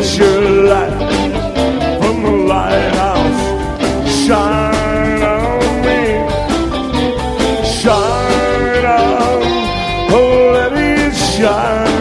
Let your light from the lighthouse shine on me. Shine on, oh let it shine.